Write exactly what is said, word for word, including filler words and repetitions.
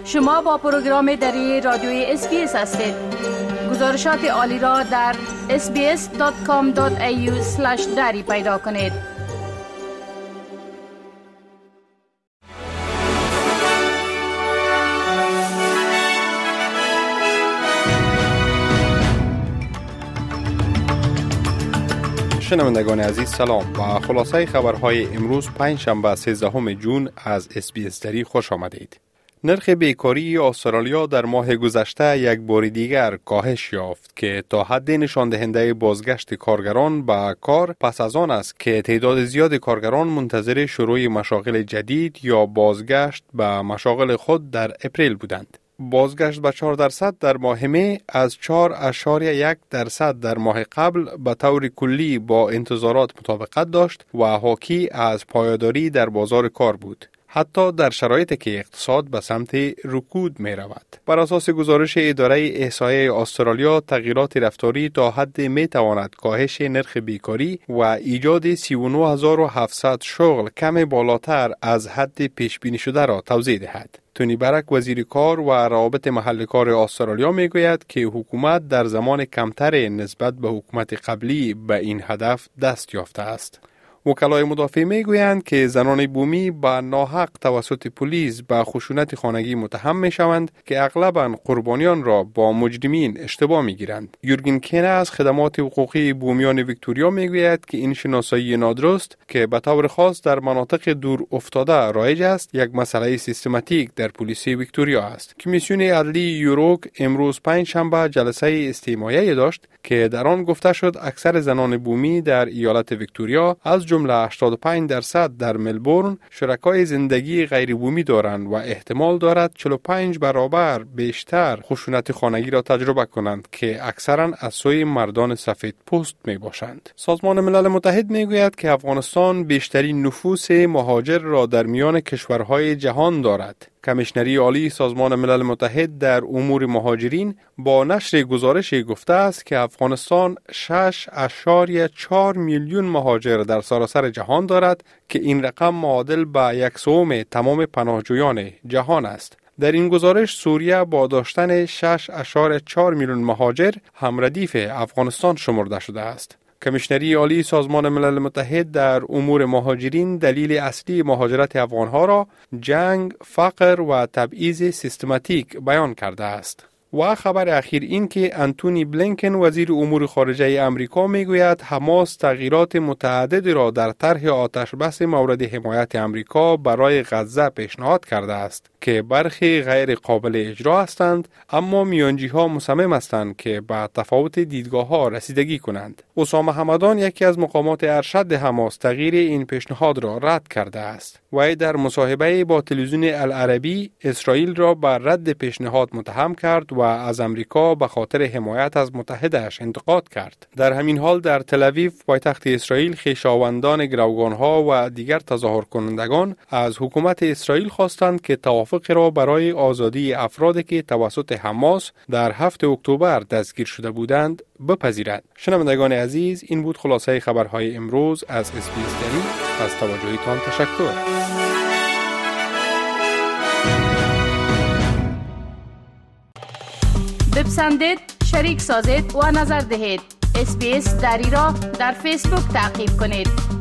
شما با پروگرام دری رادیوی اس بی اس هستید. گزارشات عالی را در اس بی اس دات کام دات ای یو اسلش دری پیدا کنید. شنوندگان عزیز سلام و خلاصه خبرهای امروز پنجشنبه سیزدهم جون از اس بی اس دری خوش آمدید. نرخ بیکاری استرالیا در ماه گذشته یک بار دیگر کاهش یافت که تا حد نشان دهنده بازگشت کارگران به کار پس از آن است که تعداد زیاد کارگران منتظر شروع مشاغل جدید یا بازگشت به مشاغل خود در اپریل بودند. بازگشت به چهار درصد در ماه می از چهار اشاریه یک درصد در ماه قبل به طور کلی با انتظارات مطابقت داشت و حاکی از پایداری در بازار کار بود، حتی در شرایطی که اقتصاد به سمت رکود می رود. بر اساس گزارش اداره احصایه استرالیا، تغییرات رفتاری تا حد می تواند کاهش نرخ بیکاری و ایجاد سی و نه هزار و هفتصد شغل کم بالاتر از حد پیش بینی شده را توضیح دهد. تونی برک وزیر کار و روابط محل کار استرالیا می گوید که حکومت در زمان کمتر نسبت به حکومت قبلی به این هدف دست یافته است. وکلای مدافع می گویند که زنان بومی به ناحق توسط پلیس به خشونت خانگی متهم می شوند که اغلباً قربانیان را با مجرمین اشتباه می گیرند. یورگن کینه از خدمات حقوقی بومیان ویکتوریا می گوید که این شناسایی نادرست که به طور خاص در مناطق دور افتاده رایج است، یک مسئله سیستماتیک در پلیس ویکتوریا است. کمیسیون عدلی یوروک امروز پنجشنبه جلسه استماعی داشت که در آن گفته شد اکثر زنان بومی در ایالت ویکتوریا از جمله هشتاد و پنج درصد در ملبورن شرکای زندگی غیر بومی دارند و احتمال دارد چهل و پنج برابر بیشتر خشونت خانگی را تجربه کنند که اکثرا از سوی مردان سفید پوست می باشند. سازمان ملل متحد می گوید که افغانستان بیشترین نفوس مهاجر را در میان کشورهای جهان دارد. کمیشنری عالی سازمان ملل متحد در امور مهاجرین با نشر گزارشی گفته است که افغانستان شش اشاریه چهار میلیون مهاجر در سراسر جهان دارد که این رقم معادل به یک سوم تمام پناهجویان جهان است. در این گزارش سوریه با داشتن شش اشاریه چهار میلیون مهاجر هم ردیف افغانستان شمرده شده است. کمیشنری عالی سازمان ملل متحد در امور مهاجرین دلیل اصلی مهاجرت افغانها را جنگ، فقر و تبعیض سیستماتیک بیان کرده است. و خبر اخیر این که انتونی بلینکن وزیر امور خارجه امریکا میگوید حماس تغییرات متعددی را در طرح آتش بس مورد حمایت امریکا برای غزه پیشنهاد کرده است که برخی غیر قابل اجرا هستند، اما میانجی ها مصمم هستند که به تفاوت دیدگاه ها رسیدگی کنند. اسامه همدان یکی از مقامات ارشد حماس تغییر این پیشنهاد را رد کرده است. وی در مصاحبه با تلویزیون العربی اسرائیل را بر رد پیشنهاد متهم کرد و از امریکا به خاطر حمایت از متحدش انتقاد کرد. در همین حال در تل اویو پایتخت اسرائیل خویشاوندان گروگانها و دیگر تظاهر کنندگان از حکومت اسرائیل خواستند که توافق را برای آزادی افرادی که توسط حماس در هفتم اکتبر دستگیر شده بودند بپذیرد. شنوندگان عزیز، این بود خلاصه خبرهای امروز از اس بی اس دری. از توجهتان تشکر. بپسندید، شریک سازید و نظر دهید. اس بی اس دری را در فیسبوک تعقیب کنید.